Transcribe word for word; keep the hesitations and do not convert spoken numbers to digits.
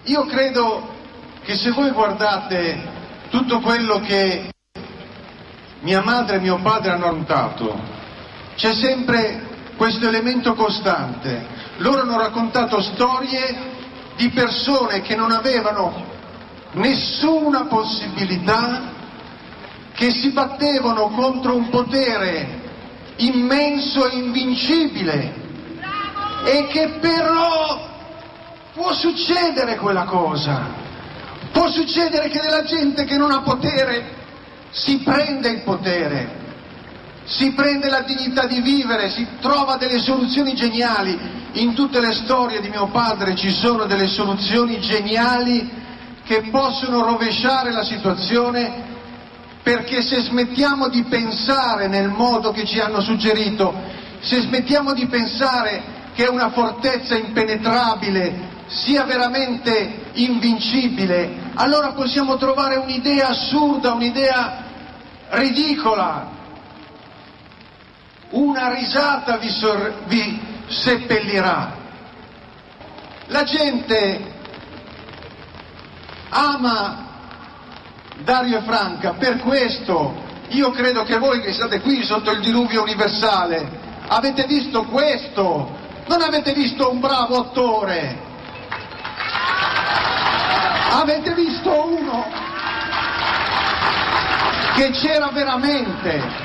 Io credo che se voi guardate tutto quello che mia madre e mio padre hanno raccontato, c'è sempre questo elemento costante. Loro hanno raccontato storie di persone che non avevano nessuna possibilità, che si battevano contro un potere immenso e invincibile, e che però può succedere quella cosa, può succedere che della gente che non ha potere si prende il potere, si prende la dignità di vivere, si trova delle soluzioni geniali. In tutte le storie di mio padre ci sono delle soluzioni geniali che possono rovesciare la situazione, perché se smettiamo di pensare nel modo che ci hanno suggerito, se smettiamo di pensare che una fortezza impenetrabile sia veramente invincibile, allora possiamo trovare un'idea assurda, un'idea ridicola. Una risata vi, sor- vi seppellirà. La gente ama Dario e Franca per questo. Io credo che voi che state qui sotto il diluvio universale avete visto questo, non avete visto un bravo attore, avete visto uno che c'era veramente.